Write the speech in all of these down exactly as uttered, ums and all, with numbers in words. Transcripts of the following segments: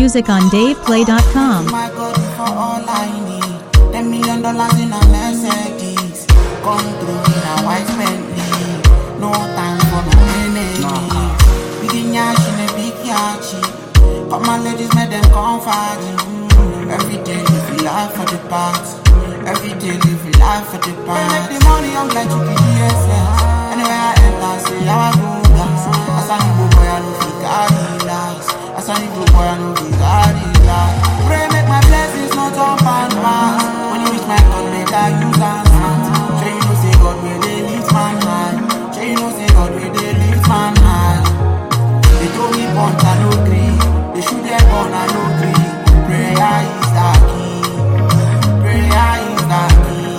music on dave play dot com. My God, for all I need. Ten million dollars in a Mercedes. Come through in a white Bentley. No time for no enemy. Big yash in a big yachi. But my ladies make them comfort. Mm. Every day live a life for the past. Every day live a life for the past. Make the money, I'm glad you be here. Anywhere I enter, say how I go gas. As I go boy, I know fi carry last. As I go boy, I know fi carry last. Pray make my blessings not up and pass. When you reach my God, make I use and smart. Sure you know say God where they lift man high. Sure you know say God where they lift man high. They told me punch I no gree. They shoot their gun I no gree. Prayer is the key. Prayer is the key.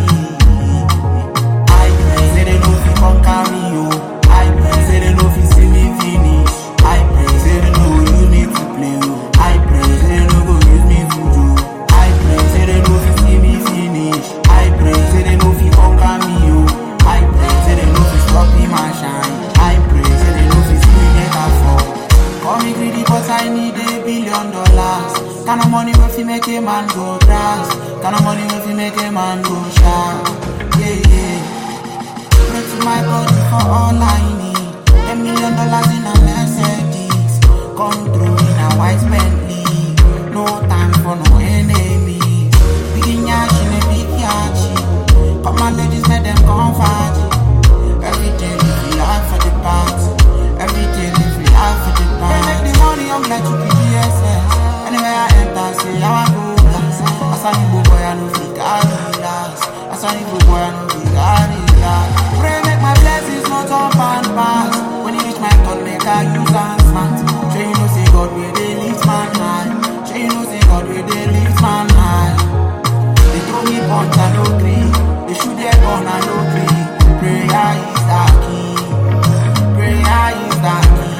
I pray say they know fi conquer me yo. I pray say they know fi see me finish. I pray say they know use me to play yo. I pray say they know go use me to do. I pray say they know fi see me finish. I pray say they know fi conquer me yo. I pray say they know fi stop me my shine. I pray say they know fi see me get a fall. Call me greedy but I need a billion dollars. Kind of money wey fi make a man go grass. Kind of money wey fi make a man go sharp. Yeah yeah. Pray to my God for all I need. Ten million dollars in a Mercedes. Come through in a white Bentley. No time for no enemy. Big yash in a big yachi. But my ladies make them comfort. Every day live a life for the past. Every day live a life for the past. They make the money, I'm glad to be here. Anywhere I enter, say how I go gas. As I go boy, I know fi carry last. As I go boy, I know fi carry last. Pray make my blessings not up and pass. When you reach my God, make I use and smart. Sure you know say God where they lift man high. Sure you know say God where they lift man high. They throw me punch, I no gree. They shoot their gun, I no gree. Prayer is the key. Prayer is the key.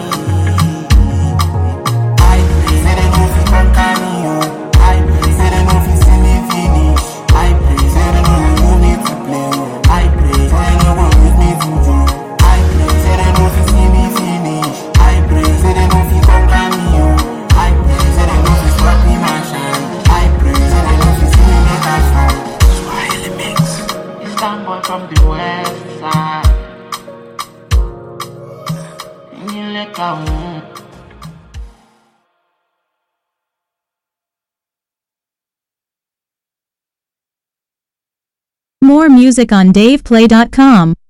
I pray say they know fi conquer me yo. I pray say they know fi see me finish. I pray say they know use me to play yo. I pray say they know go use me to do. I pray say they know fi see me finish. I pray say they know fi conquer me yo. I pray say they know fi stop me my shine. I pray say they know fi see me make I fall. Swahili mix. Eastern boy from the west side. You like a moon. More music on dave play dot com.